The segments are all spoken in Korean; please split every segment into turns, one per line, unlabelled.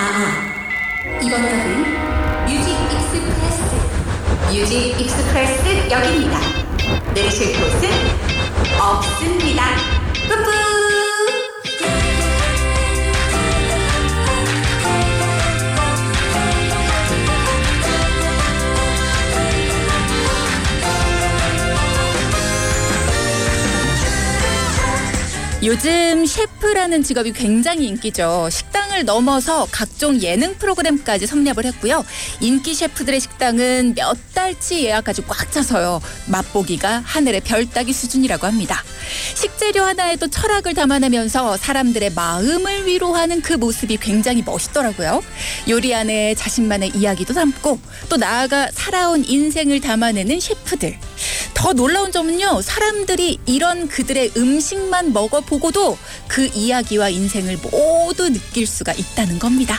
이번 역은 뮤직 익스프레스 역입니다. 내리실 곳은 없습니다. 뿌뿌.
요즘 셰프라는 직업이 굉장히 인기죠. 식당을 넘어서 각종 예능 프로그램까지 섭렵을 했고요. 인기 셰프들의 식당은 몇 달치 예약까지 꽉 차서요. 맛보기가 하늘의 별 따기 수준이라고 합니다. 식재료 하나에도 철학을 담아내면서 사람들의 마음을 위로하는 그 모습이 굉장히 멋있더라고요. 요리 안에 자신만의 이야기도 담고 또 나아가 살아온 인생을 담아내는 셰프들. 더 놀라운 점은요. 사람들이 이런 그들의 음식만 먹어보고도 그 이야기와 인생을 모두 느낄 수가 있다는 겁니다.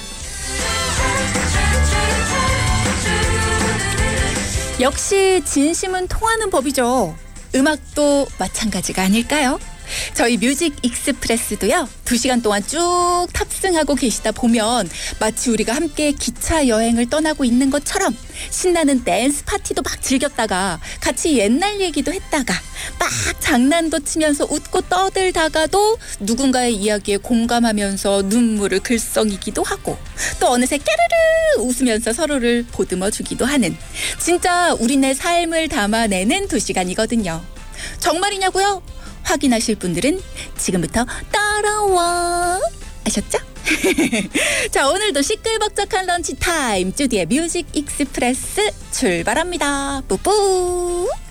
역시 진심은 통하는 법이죠. 음악도 마찬가지가 아닐까요? 저희 뮤직 익스프레스도요. 2시간 동안 쭉 탑승하고 계시다 보면 마치 우리가 함께 기차 여행을 떠나고 있는 것처럼 신나는 댄스 파티도 막 즐겼다가 같이 옛날 얘기도 했다가 막 장난도 치면서 웃고 떠들다가도 누군가의 이야기에 공감하면서 눈물을 글썽이기도 하고 또 어느새 깨르르 웃으면서 서로를 보듬어주기도 하는 진짜 우리네 삶을 담아내는 2시간이거든요. 정말이냐고요? 확인하실 분들은 지금부터 따라와 아셨죠? 자, 오늘도 시끌벅적한 런치 타임 주디의 뮤직 익스프레스 출발합니다. 뿌뿌.